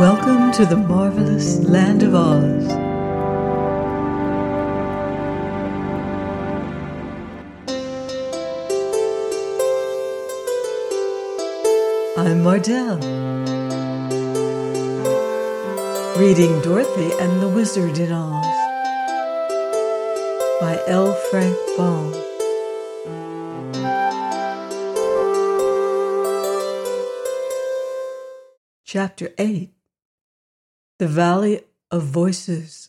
Welcome to the marvelous land of Oz. I'm Mardell, reading Dorothy and the Wizard in Oz by L. Frank Baum. Chapter 8. The Valley of Voices.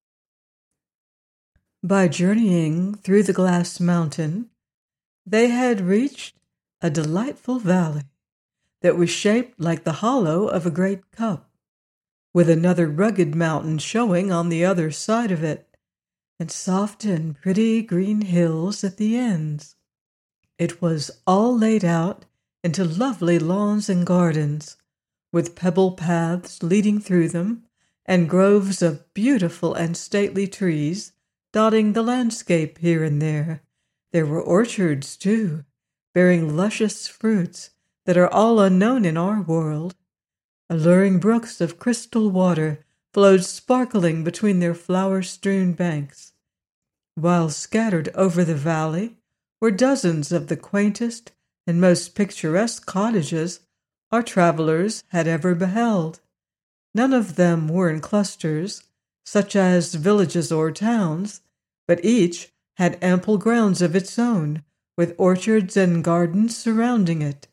By journeying through the glass mountain, they had reached a delightful valley that was shaped like the hollow of a great cup, with another rugged mountain showing on the other side of it, and soft and pretty green hills at the ends. It was all laid out into lovely lawns and gardens, with pebble paths leading through them, and groves of beautiful and stately trees dotting the landscape here and there. There were orchards, too, bearing luscious fruits that are all unknown in our world. Alluring brooks of crystal water flowed sparkling between their flower-strewn banks, while scattered over the valley were dozens of the quaintest and most picturesque cottages our travelers had ever beheld. None of them were in clusters, such as villages or towns, but each had ample grounds of its own, with orchards and gardens surrounding it.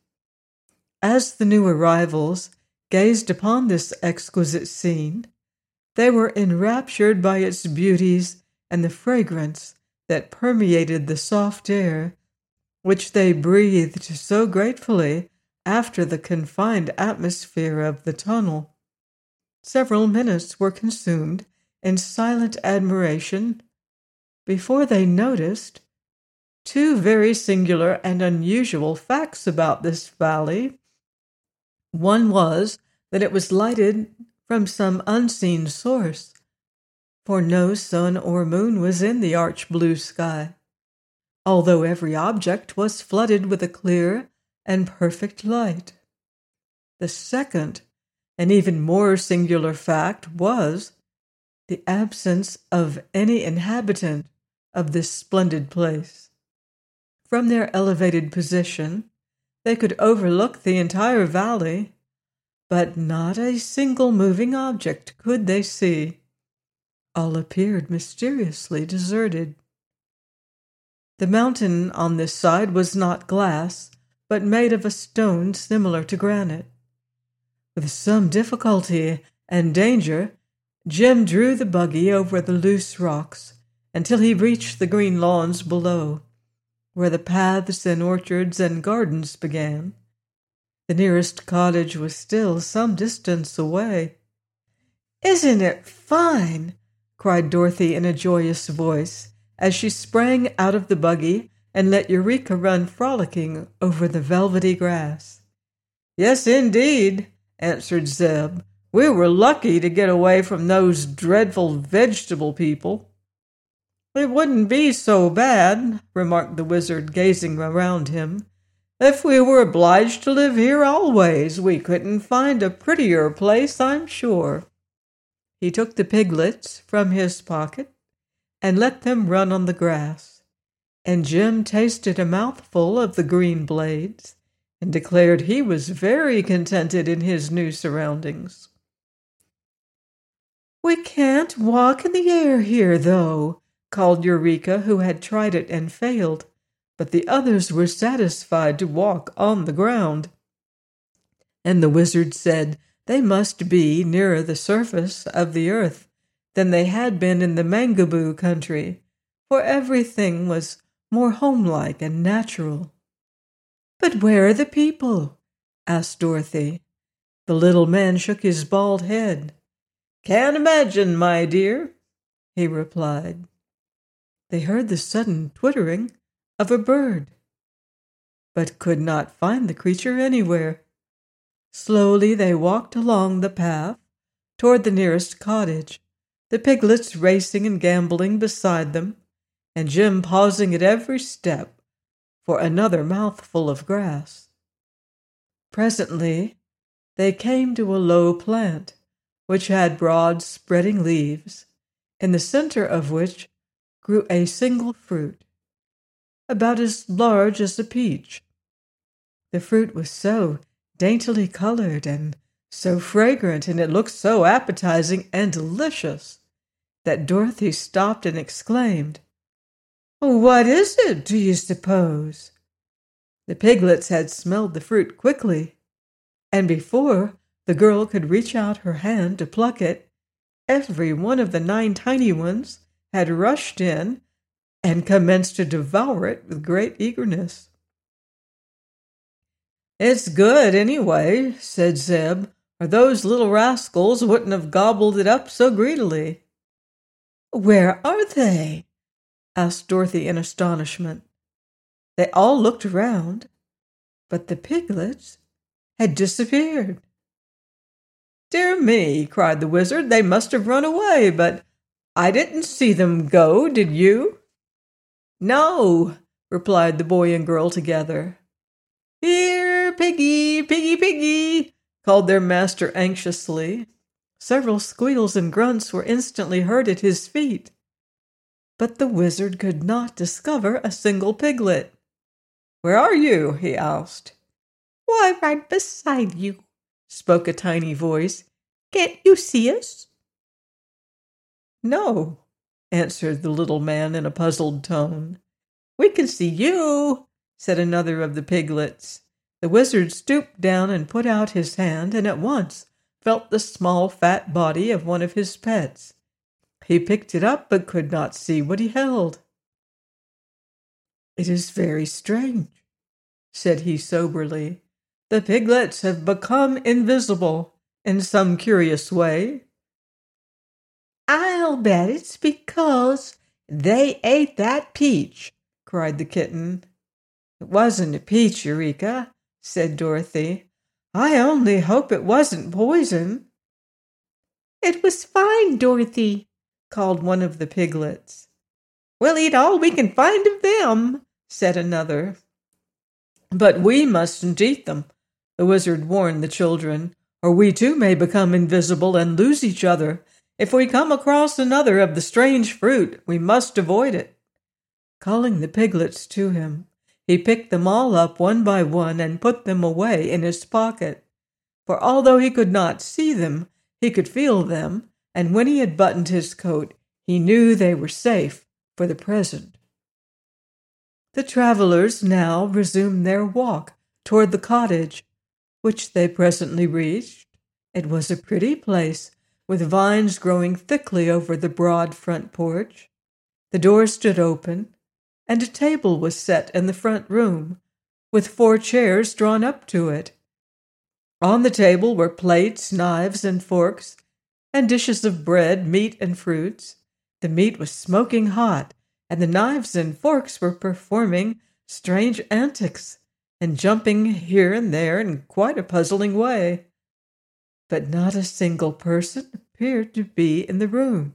As the new arrivals gazed upon this exquisite scene, they were enraptured by its beauties and the fragrance that permeated the soft air, which they breathed so gratefully after the confined atmosphere of the tunnel. Several minutes were consumed in silent admiration before they noticed two very singular and unusual facts about this valley. One was that it was lighted from some unseen source, for no sun or moon was in the arch blue sky, although every object was flooded with a clear and perfect light. The second, an even more singular fact, was the absence of any inhabitant of this splendid place. From their elevated position, they could overlook the entire valley, but not a single moving object could they see. All appeared mysteriously deserted. The mountain on this side was not glass, but made of a stone similar to granite. With some difficulty and danger, Jim drew the buggy over the loose rocks until he reached the green lawns below, where the paths and orchards and gardens began. The nearest cottage was still some distance away. "Isn't it fine?" cried Dorothy in a joyous voice, as she sprang out of the buggy and let Eureka run frolicking over the velvety grass. "Yes, indeed," answered Zeb. "We were lucky to get away from those dreadful vegetable people." "It wouldn't be so bad," remarked the Wizard, gazing around him. "If we were obliged to live here always, we couldn't find a prettier place, I'm sure." He took the piglets from his pocket and let them run on the grass, and Jim tasted a mouthful of the green blades and declared he was very contented in his new surroundings. "We can't walk in the air here, though," called Eureka, who had tried it and failed, but the others were satisfied to walk on the ground. And the Wizard said they must be nearer the surface of the earth than they had been in the Mangaboo country, for everything was more homelike and natural. "But where are the people?" asked Dorothy. The little man shook his bald head. "Can't imagine, my dear," he replied. They heard the sudden twittering of a bird, but could not find the creature anywhere. Slowly they walked along the path toward the nearest cottage, the piglets racing and gambolling beside them, and Jim pausing at every step for another mouthful of grass. Presently they came to a low plant which had broad, spreading leaves, in the center of which grew a single fruit, about as large as a peach. The fruit was so daintily colored and so fragrant, and it looked so appetizing and delicious, that Dorothy stopped and exclaimed, "What is it, do you suppose?" The piglets had smelled the fruit quickly, and before the girl could reach out her hand to pluck it, every one of the 9 tiny ones had rushed in and commenced to devour it with great eagerness. "It's good, anyway," said Zeb, "or those little rascals wouldn't have gobbled it up so greedily." "Where are they?" asked Dorothy in astonishment. They all looked around, but the piglets had disappeared. "Dear me," cried the wizard, "they must have run away, but I didn't see them go, did you?" "No," replied the boy and girl together. "Here, Piggy, Piggy, Piggy," called their master anxiously. Several squeals and grunts were instantly heard at his feet, but the wizard could not discover a single piglet. "Where are you?" he asked. "Why, right beside you," spoke a tiny voice. "Can't you see us?" "No," answered the little man in a puzzled tone. "We can see you," said another of the piglets. The wizard stooped down and put out his hand, and at once felt the small fat body of one of his pets. He picked it up, but could not see what he held. "It is very strange," said he soberly. "The piglets have become invisible in some curious way." "I'll bet it's because they ate that peach," cried the kitten. "It wasn't a peach, Eureka," said Dorothy. "I only hope it wasn't poison." "It was fine, Dorothy," called one of the piglets. "We'll eat all we can find of them," said another. "But we mustn't eat them," the wizard warned the children, "or we too may become invisible and lose each other. If we come across another of the strange fruit, we must avoid it." Calling the piglets to him, he picked them all up one by one and put them away in his pocket. For although he could not see them, he could feel them, and when he had buttoned his coat, he knew they were safe for the present. The travelers now resumed their walk toward the cottage, which they presently reached. It was a pretty place, with vines growing thickly over the broad front porch. The door stood open, and a table was set in the front room, with 4 chairs drawn up to it. On the table were plates, knives, and forks, and dishes of bread, meat, and fruits. The meat was smoking hot, and the knives and forks were performing strange antics and jumping here and there in quite a puzzling way. But not a single person appeared to be in the room.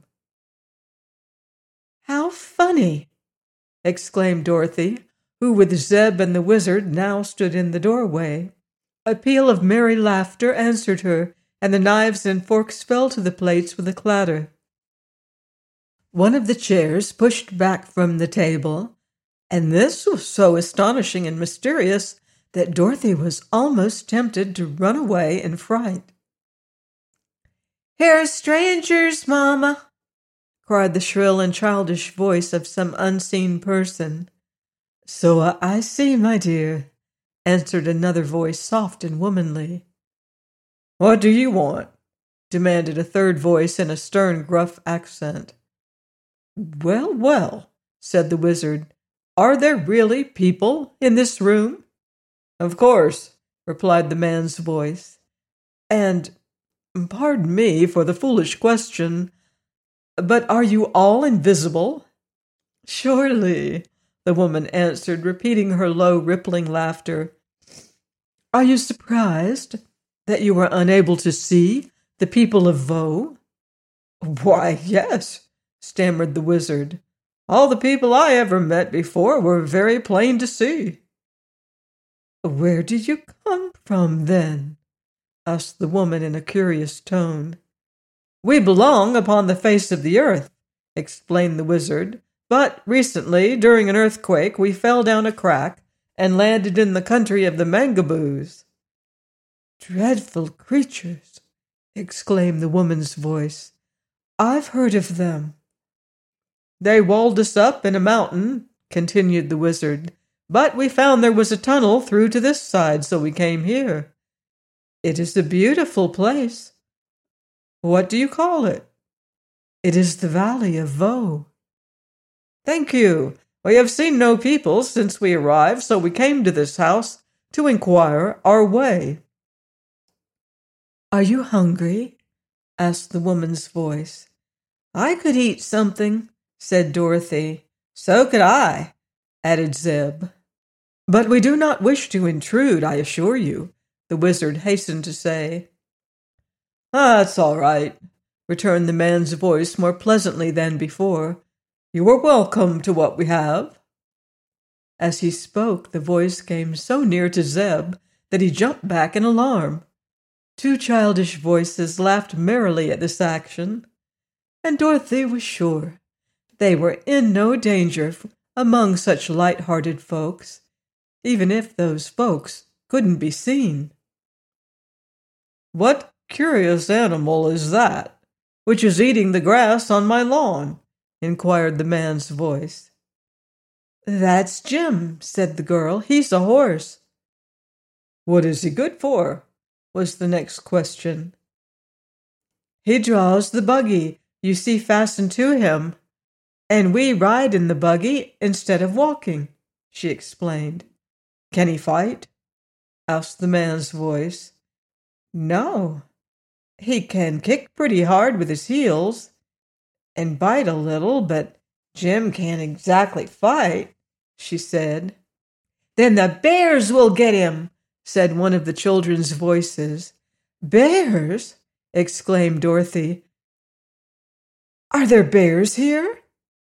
"How funny!" exclaimed Dorothy, who with Zeb and the wizard now stood in the doorway. A peal of merry laughter answered her, and the knives and forks fell to the plates with a clatter. One of the chairs pushed back from the table, and this was so astonishing and mysterious that Dorothy was almost tempted to run away in fright. "Here are strangers, Mama!" cried the shrill and childish voice of some unseen person. "So I see, my dear," answered another voice, soft and womanly. "What do you want?" demanded a third voice in a stern, gruff accent. "Well, well," said the wizard, "are there really people in this room?" "Of course," replied the man's voice. "And, pardon me for the foolish question, but are you all invisible?" "Surely," the woman answered, repeating her low, rippling laughter. "Are you surprised that you were unable to see the people of Vaux?" "Why, yes," stammered the wizard. "All the people I ever met before were very plain to see." "Where did you come from, then?" asked the woman in a curious tone. We belong upon the face of the earth, explained the wizard, but recently, during an earthquake, we fell down a crack and landed in the country of the Mangaboos. Dreadful creatures, exclaimed the woman's voice. I've heard of them. They walled us up in a mountain, continued the wizard, but we found there was a tunnel through to this side, so we came here. It is a beautiful place. What do you call it? It is the Valley of Voe. Thank you. We have seen no people since we arrived, so we came to this house to inquire our way. Are you hungry? Asked the woman's voice. I could eat something, said Dorothy. So could I, added Zeb. But we do not wish to intrude, I assure you, the wizard hastened to say. That's all right, returned the man's voice more pleasantly than before. You are welcome to what we have. As he spoke, the voice came so near to Zeb that he jumped back in alarm. Two childish voices laughed merrily at this action, and Dorothy was sure they were in no danger among such light-hearted folks, even if those folks couldn't be seen. What curious animal is that, which is eating the grass on my lawn? Inquired the man's voice. That's Jim, said the girl. He's a horse. What is he good for? Was the next question. He draws the buggy you see fastened to him, and we ride in the buggy instead of walking, she explained. Can he fight? Asked the man's voice. No. He can kick pretty hard with his heels and bite a little, but Jim can't exactly fight, she said. Then the bears will get him, said one of the children's voices. Bears? Exclaimed Dorothy. Are there bears here?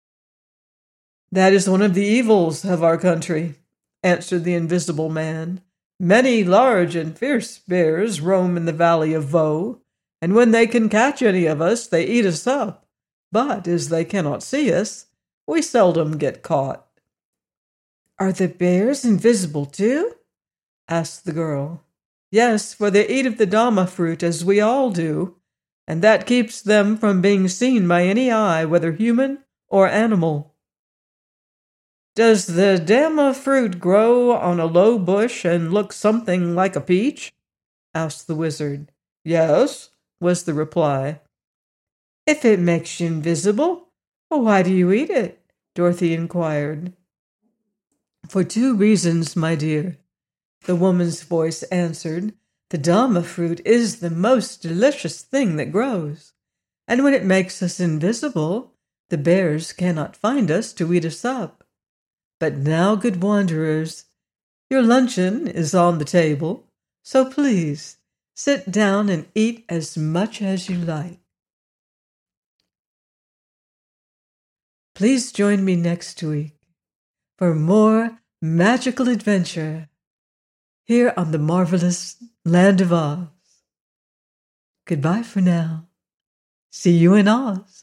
That is one of the evils of our country, answered the invisible man. Many large and fierce bears roam in the Valley of Voe, and when they can catch any of us, they eat us up. But as they cannot see us, we seldom get caught. Are the bears invisible too? Asked the girl. Yes, for they eat of the Dama fruit as we all do, and that keeps them from being seen by any eye, whether human or animal. Does the Dama fruit grow on a low bush and look something like a peach? Asked the wizard. Yes, was the reply. If it makes you invisible, why do you eat it? Dorothy inquired. For 2 reasons, my dear, the woman's voice answered. The Dama fruit is the most delicious thing that grows, and when it makes us invisible, the bears cannot find us to eat us up. But now, good wanderers, your luncheon is on the table, so please sit down and eat as much as you like. Please join me next week for more magical adventure here on the marvelous Land of Oz. Goodbye for now. See you in Oz.